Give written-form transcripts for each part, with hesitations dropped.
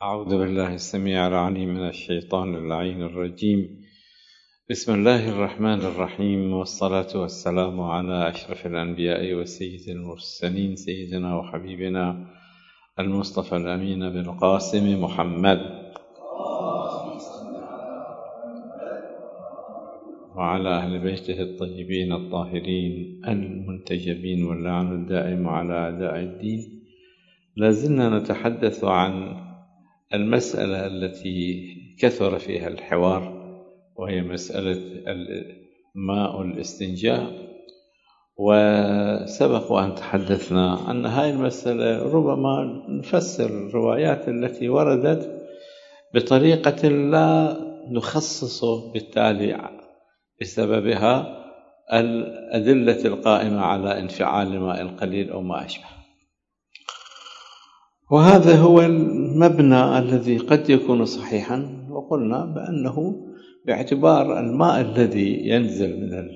أعوذ بالله السميع العليم من الشيطان اللعين الرجيم. بسم الله الرحمن الرحيم، والصلاة والسلام على أشرف الأنبياء وسيد المرسلين، سيدنا وحبيبنا المصطفى الأمين بالقاسم محمد وعلى أهل بيته الطيبين الطاهرين المنتجبين، واللعن الدائم على أعداء الدين. لازلنا نتحدث عن المسألة التي كثر فيها الحوار، وهي مسألة ماء الاستنجاء. وسبق أن تحدثنا أن هذه المسألة ربما نفسر الروايات التي وردت بطريقة لا نخصص بالتالي بسببها الأدلة القائمة على انفعال الماء القليل أو ما أشبه. وهذا هو المبنى الذي قد يكون صحيحا، وقلنا بأنه باعتبار الماء الذي ينزل من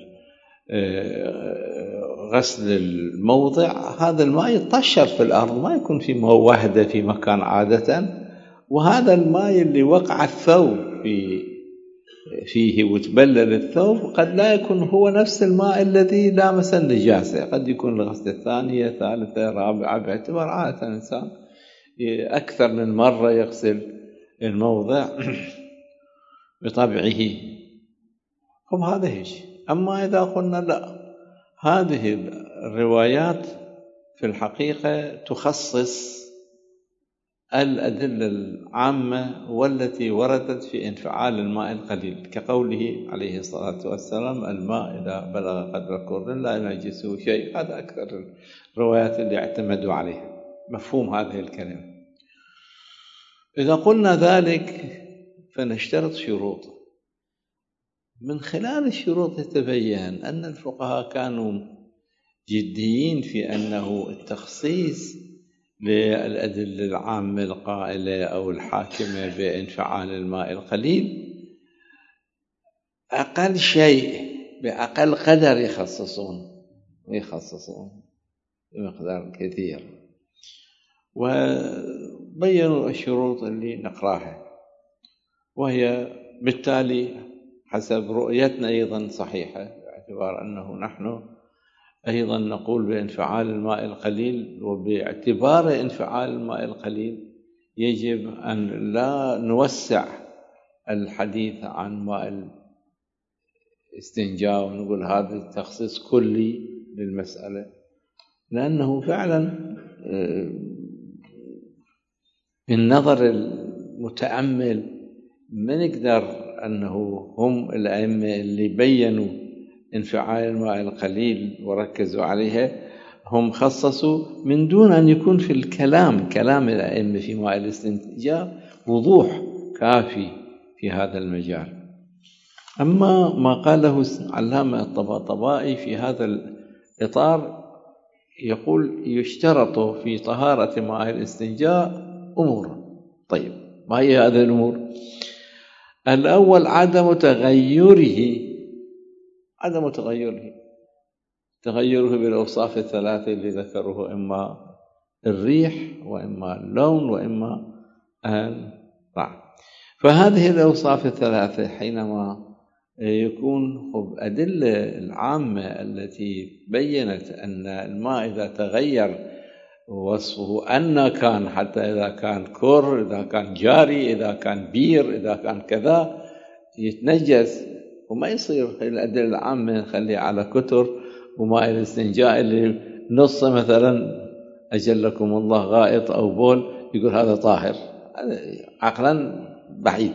غسل الموضع، هذا الماء يطشر في الأرض، ما يكون في وحدة في مكان عادة. وهذا الماء اللي وقع الثوب فيه وتبلل الثوب قد لا يكون هو نفس الماء الذي لامس النجاسة، قد يكون الغسلة الثانية ثالثة رابعة، باعتبار عادة الإنسان أكثر من مرة يغسل الموضع بطبعه. هذا هيش. أما إذا قلنا لا، هذه الروايات في الحقيقة تخصص الأدلة العامة والتي وردت في انفعال الماء القليل، كقوله عليه الصلاة والسلام: الماء إذا بلغ قدر كر لا ينجسه شيء. هذا أكثر الروايات اللي اعتمدوا عليها مفهوم هذه الكلمة. إذا قلنا ذلك فنشترط شروط. من خلال الشروط يتبين أن الفقهاء كانوا جديين في أنه التخصيص للأدلة العامة القائلة أو الحاكمة بانفعال الماء القليل أقل شيء بأقل قدر يخصصون بمقدار كثير، وبينوا الشروط اللي نقراها، وهي بالتالي حسب رؤيتنا أيضا صحيحة، باعتبار أنه نحن أيضا نقول بانفعال الماء القليل. وباعتبار انفعال الماء القليل يجب أن لا نوسع الحديث عن ماء الاستنجاء ونقول هذا تخصيص كلي للمسألة، لأنه فعلا بالنظر المتأمل ما نقدر أنه هم الأئمة اللي بينوا انفعال الماء القليل وركزوا عليها، هم خصصوا من دون أن يكون في الكلام كلام الأئمة في ماء الاستنجاء وضوح كافي في هذا المجال. أما ما قاله علامة الطباطبائي في هذا الإطار، يقول يشترط في طهارة ماء الاستنجاء أمور. طيب، ما هي هذه الأمور؟ الأول عدم تغيره بالأوصاف الثلاثة اللي ذكروه، إما الريح وإما اللون وإما الطعم. فهذه الأوصاف الثلاثة حينما يكون الأدلة العامة التي بيّنت أن الماء إذا تغير وصفه أن كان، حتى إذا كان كر، إذا كان جاري، إذا كان بير، إذا كان كذا يتنجس، وما يصير الأدلة العامة نخليها على كتر. وماء الاستنجاء اللي نص مثلا أجلكم الله غائط أو بول يقول هذا طاهر، عقلا بعيد.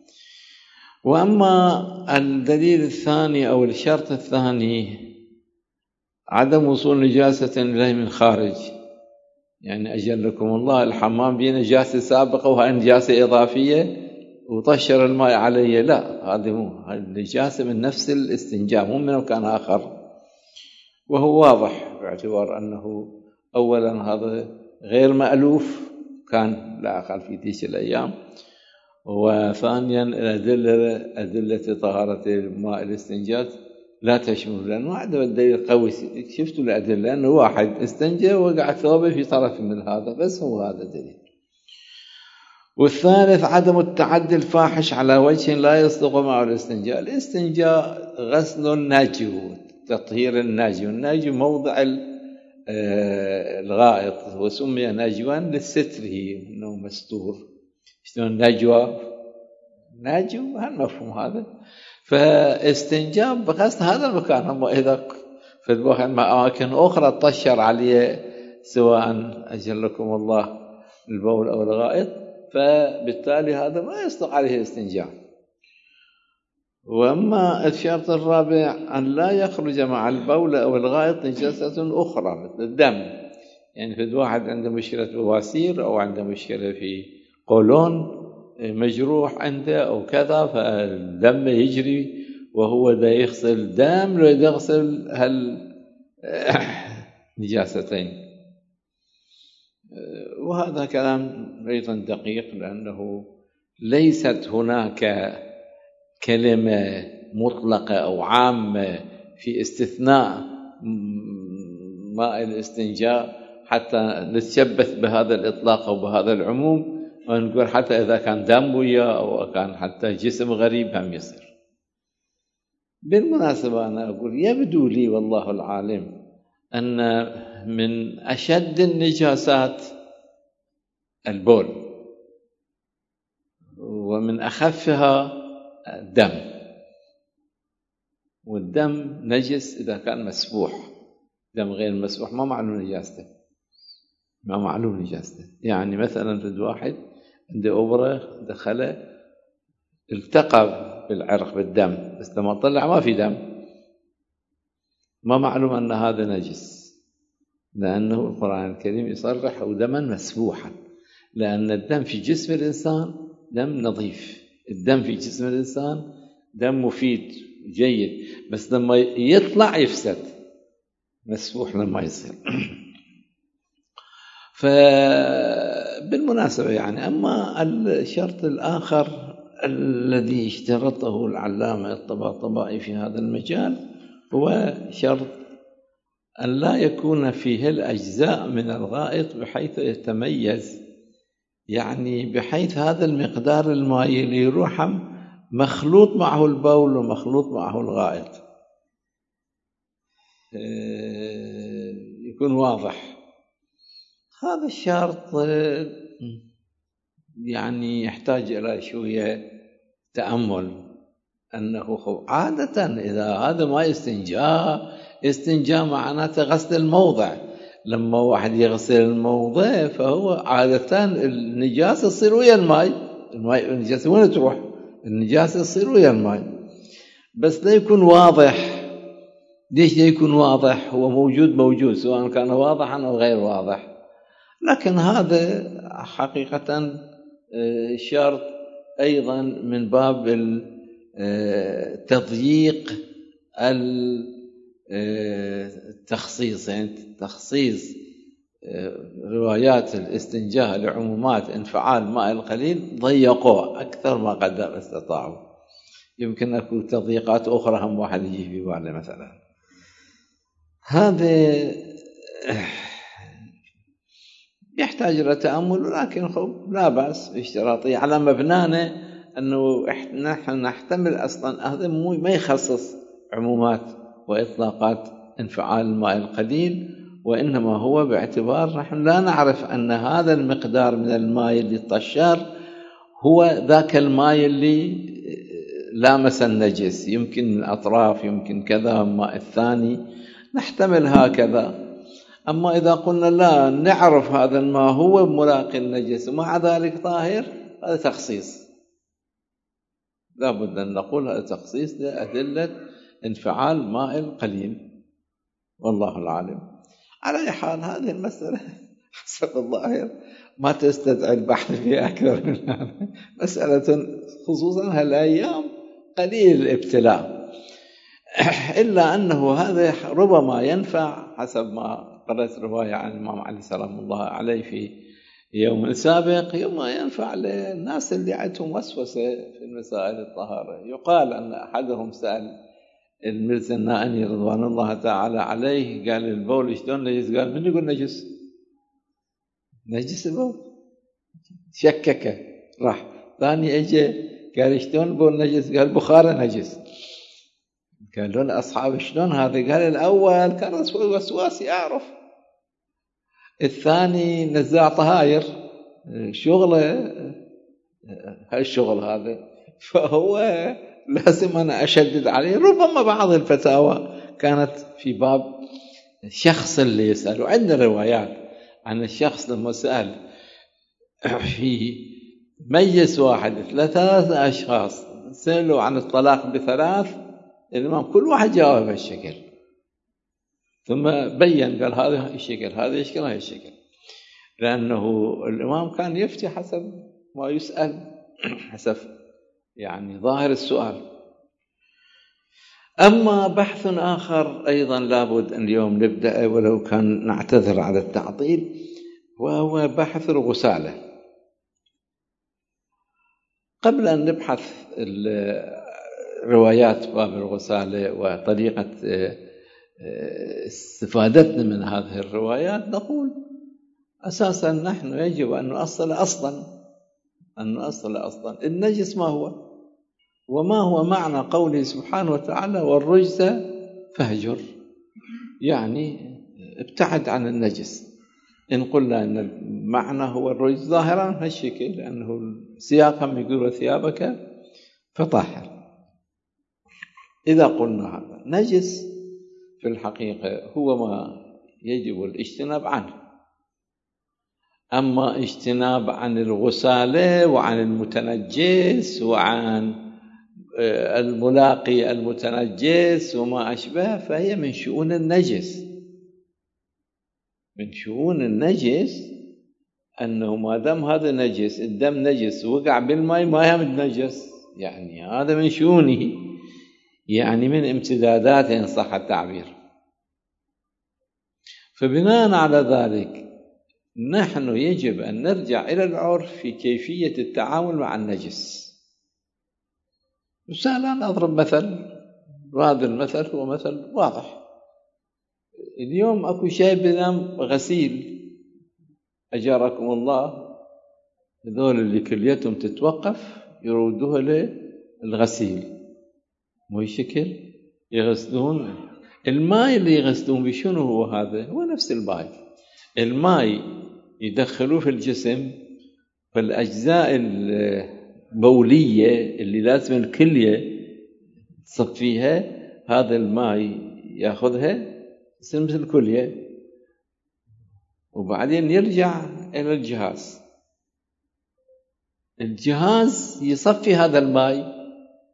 وأما الدليل الثاني أو الشرط الثاني عدم وصول نجاسة إليه من خارج، يعني أجلكم الله الحمام بيه نجاسة سابقة وهي نجاسة إضافية وطشر الماء عليه، لا، هذه مو النجاسة من نفس الاستنجاء، مو من مكان آخر. وهو واضح باعتبار أنه أولا هذا غير مألوف كان لا أقل في تلك الأيام، وثانيا أدلة طهارة ماء الاستنجاء لا تشمل، لأنه ما عنده دليل قوي. شفتوا الأدلة، لأنه واحد استنجى وقع ثوبه في طرف من هذا، بس هو هذا دليل. والثالث عدم التعدي الفاحش على وجه لا يصدق معه الاستنجاء. الاستنجاء غسل الناجي، تطهير الناجي، والناجي موضع الغائط، وسمي ناجوا لستره انه مستور. شلون نجوى ناجي، هالمفهوم هذا. فاستنجاء بغسل هذا المكان. اما اذا في اماكن اخرى طشر عليه سواء اجلكم الله البول او الغائط، فبالتالي هذا ما يصدق عليه الاستنجاء. واما الشرط الرابع ان لا يخرج مع البول او الغائط نجاسه اخرى مثل الدم. يعني في واحد عنده مشكله بواسير او عنده مشكله في قولون مجروح عنده او كذا، فالدم يجري وهو دا يغسل دم لو يغسل نجاستين. وهذا كلام أيضا دقيق، لأنه ليست هناك كلمة مطلقة أو عامة في استثناء ماء الاستنجاء حتى نتشبث بهذا الإطلاق أو بهذا العموم، ونقول حتى إذا كان دم وياه أو كان حتى جسم غريب هم يصير. بالمناسبة أنا أقول يبدو لي والله العالم أن من أشد النجاسات البول، ومن أخفها الدم. والدم نجس إذا كان مسفوح، دم غير مسفوح ما معلوم نجاسته، ما معلوم نجاسته. يعني مثلا في واحد عنده أبرة دخله التقى بالعرق بالدم، بس لما طلع ما في دم، ما معلوم أن هذا نجس، لأنه القرآن الكريم يصرح أو دما مسفوحا، لأن الدم في جسم الإنسان دم نظيف. الدم في جسم الإنسان دم مفيد جيد، بس لما يطلع يفسد، مسفوح لما يصير. فبالمناسبة يعني أما الشرط الآخر الذي اشترطه العلامة الطباطبائي في هذا المجال هو شرط أن لا يكون فيه الأجزاء من الغائط بحيث يتميز، يعني بحيث هذا المقدار المائي اللي يروح مخلوط معه البول ومخلوط معه الغائط، يكون واضح. هذا الشرط يعني يحتاج إلى شوية تأمل، أنه عادة إذا هذا ما استنجاء معناته غسل الموضع. لما واحد يغسل الموضع فهو عادة النجاسة تصير ويا الماء النجاسة وين تروح؟ النجاسة تصير ويا الماء، بس لا يكون واضح. ليش لا يكون واضح؟ هو موجود سواء كان واضحا أو غير واضح. لكن هذا حقيقة شرط أيضا من باب تضييق التخصيص، يعني تخصيص روايات الاستنجاء لعمومات انفعال ماء القليل ضيقوه أكثر ما قدر استطاعوا. يمكن أكون تضييقات أخرى هم واحد يجي في باله مثلا. هذا يحتاج إلى تأمل، ولكن لا بأس اشتراطي على مبنانا أنه نحن نحتمل أصلا هذا ما يخصص عمومات وإطلاقات انفعال الماء القليل، وإنما هو باعتبار نحن لا نعرف أن هذا المقدار من الماء اللي طشر هو ذاك الماء اللي لامس النجس، يمكن من الأطراف يمكن كذا، الماء الثاني نحتمل هكذا. أما إذا قلنا لا نعرف هذا الماء هو ملاقي النجس ومع ذلك طاهر، هذا تخصيص، لا بد أن نقول هذا تخصيص لأدلة انفعال ماء القليل، والله العالم. على أي حال هذه المسألة حسب الظاهر ما تستدعي البحث فيها أكثر من هذا، مسألة خصوصا هالأيام قليل الابتلاء، إلا أنه هذا ربما ينفع حسب ما قرأت رواية عن الإمام علي سلام الله عليه في يوم سابق، يوم ينفع للناس اللي عندهم وسوسة في مسائل الطهارة. يقال أن أحدهم سأل المرزا النائني رضوان الله تعالى عليه، قال البول شلون نجس؟ قال من يقول نجس البول؟ شكك راح. ثاني اجى قال شلون بول نجس؟ قال بخاره نجس. قالوا له اصحاب شلون هذا؟ قال الاول كان وسواسي اعرف، الثاني نزاع طهاير شغله هالشغل هذا، فهو لازم أنا أشدد عليه. ربما بعض الفتاوى كانت في باب الشخص اللي يسأل، وعندنا روايات عن الشخص لما سأل في مجلس واحد 3 أشخاص سألوا عن الطلاق ب3، الإمام كل واحد جاوب بهالشكل، ثم بين قال هذا الشكل، هذا الشكل، هذا الشكل، لأنه الإمام كان يفتي حسب ما يسأل، حسب يعني ظاهر السؤال. أما بحث آخر أيضا لابد أن اليوم نبدأ ولو كان نعتذر على التعطيل، وهو بحث الغسالة. قبل أن نبحث روايات باب الغسالة وطريقة استفادتنا من هذه الروايات، نقول أساسا نحن يجب أن نؤصل أصلا النجس ما هو، وما هو معنى قوله سبحانه وتعالى والرجز فاهجر، يعني ابتعد عن النجس. إن قلنا أن المعنى هو الرجز ظاهرا هالشكل، لأنه سياقا يقول وثيابك فطهر. إذا قلنا هذا نجس في الحقيقة هو ما يجب الاجتناب عنه. أما اجتناب عن الغسالة وعن المتنجس وعن الملاقي المتنجس وما أشبه، فهي من شؤون النجس. من شؤون النجس أنه ما دام هذا نجس، الدم نجس وقع بالماء ما هم نجس، يعني هذا من شؤونه، يعني من امتداداته إن صح التعبير. فبناء على ذلك نحن يجب أن نرجع إلى العرف في كيفية التعامل مع النجس. مثلا أضرب مثل، وهذا المثل هو مثل واضح. اليوم أكو شيء بنام غسيل أجاركم الله، هذول اللي كليتهم تتوقف يردوها للغسيل، مو شكل يغسلون الماء اللي يغسلون بشنو هو هذا؟ هو نفس الماء. الماء يدخلوه في الجسم، فالأجزاء البولية اللي لازم الكلية تصفيها، هذا الماء يأخذها يصير مثل الكلية، وبعدين يرجع إلى الجهاز يصفي هذا الماء،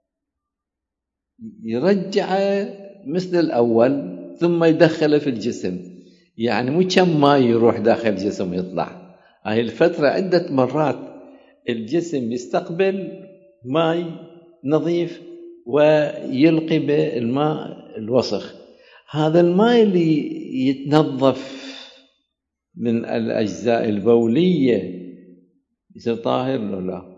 يرجعه مثل الأول، ثم يدخله في الجسم. يعني مو كم ماء يروح داخل الجسم ويطلع، هاي الفترة عدة مرات الجسم يستقبل ماء نظيف ويلقي بالماء الوسخ. هذا الماء اللي يتنظف من الأجزاء البولية يصير طاهر ولا لا؟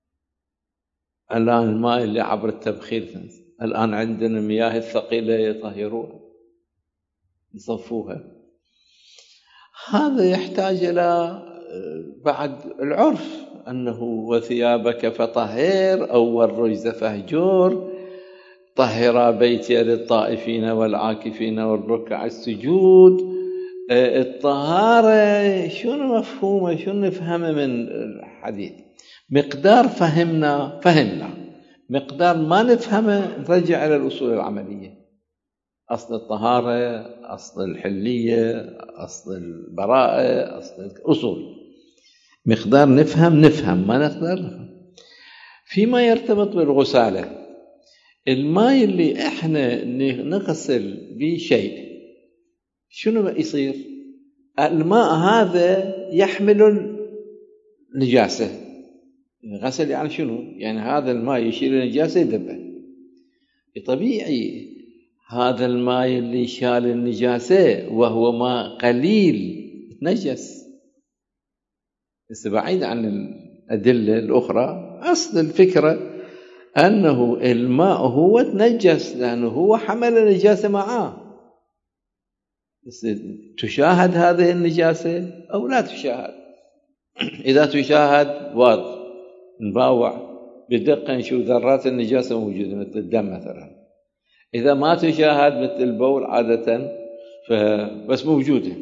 الآن الماء اللي عبر التبخير، الآن عندنا المياه الثقيلة يطهروها يصفوها. هذا يحتاج إلى بعد العرف، أنه وثيابك فطهر أو والرجز فاهجر، طهر بيتي للطائفين والعاكفين والركع السجود. الطهارة شنو مفهومه، شنو نفهمه من الحديث؟ مقدار فهمنا، مقدار ما نفهمه نرجع إلى الأصول العملية. أصل الطهارة، أصل الحلية، أصل البراءة، أصل الأصول. مقدار نفهم ما نقدر نفهم. فيما يرتبط بالغسالة، الماء اللي احنا نغسل به شيء شنو يصير؟ الماء هذا يحمل النجاسة. غسل يعني شنو؟ يعني هذا الماء يشيل النجاسة يذبه. طبيعي هذا الماء اللي شال النجاسة وهو ماء قليل يتنجس. بس بعيد عن الأدلة الأخرى، أصل الفكرة أنه الماء هو تنجس لأنه هو حمل النجاسة معاه. بس تشاهد هذه النجاسة أو لا تشاهد؟ إذا تشاهد واضح نباوع بدقة نشوف ذرات النجاسة موجودة مثل الدم مثلا، إذا ما تشاهد مثل البول عادة فبس موجودة.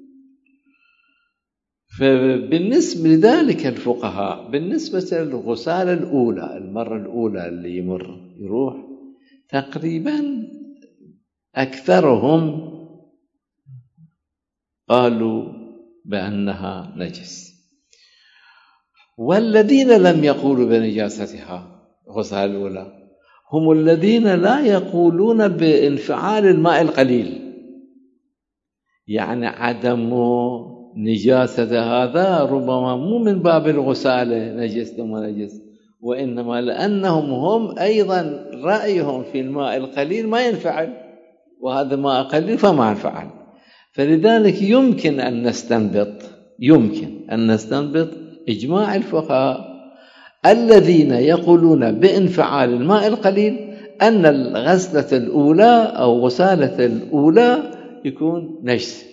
فبالنسبة لذلك الفقهاء بالنسبة للغسالة الأولى، المرة الأولى اللي يروح تقريبا أكثرهم قالوا بأنها نجس، والذين لم يقولوا بنجاستها غسالة الأولى هم الذين لا يقولون بانفعال الماء القليل، يعني عدم نجاسة هذا ربما مو من باب الغسالة نجس وما نجس، وإنما لأنهم هم أيضا رأيهم في الماء القليل ما ينفعل، وهذا ماء قليل فما ينفعل. فلذلك يمكن أن نستنبط إجماع الفقهاء الذين يقولون بانفعال الماء القليل أن الغسلة الأولى أو غسالة الأولى يكون نجس.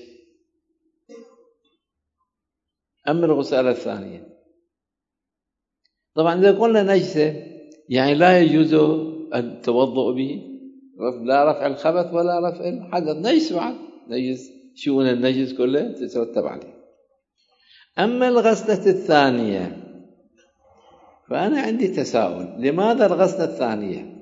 أما الغسالة الثانية طبعا إذا قلنا نجسة يعني لا يجوز التوضؤ به، لا رفع الخبث ولا رفع الحدث، نجس بعد، نجس شؤون النجس كله تترتب عليه. أما الغسلة الثانية فأنا عندي تساؤل، لماذا الغسلة الثانية؟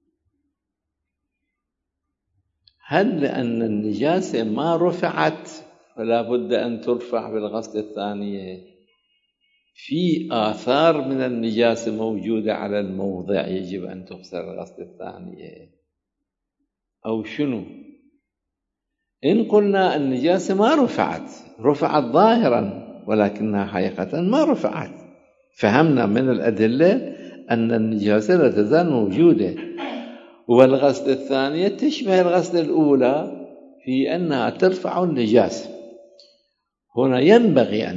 هل لأن النجاسة ما رفعت فلا بد أن ترفع بالغسلة الثانية؟ في آثار من النجاسة موجودة على الموضع يجب أن تغسل الغسلة الثانية أو شنو؟ إن قلنا النجاسة ما رفعت ظاهرا ولكنها حقيقة ما رفعت، فهمنا من الأدلة أن النجاسة لا تزال موجودة، والغسلة الثانية تشبه الغسلة الأولى في أنها ترفع النجاسة. هنا ينبغي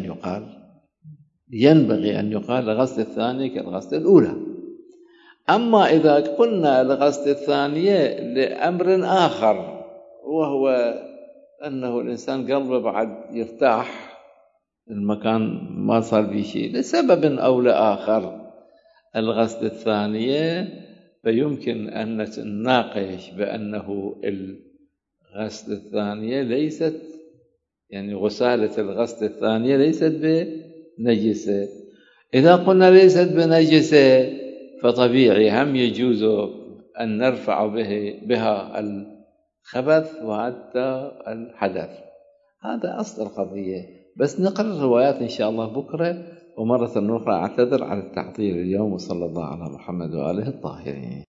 أن يقال الغسلة الثانية كالغسلة الأولى. أما إذا قلنا الغسلة الثانية لأمر آخر، وهو أنه الإنسان قلبه بعد يرتاح، المكان ما صار به شيء لسبب أو لآخر، الغسلة الثانية فيمكن أن نناقش بأنه الغسلة الثانية ليست، يعني غسالة الغسلة الثانية ليست بنجسة. إذا قلنا ليست بنجسة فطبيعي هم يجوز أن نرفع بها الخبث وحتى الحدث. هذا أصل القضية. بس نقرأ الروايات إن شاء الله بكرة، ومرة أخرى أعتذر على التعطيل اليوم، وصلى الله على محمد وآله الطاهرين.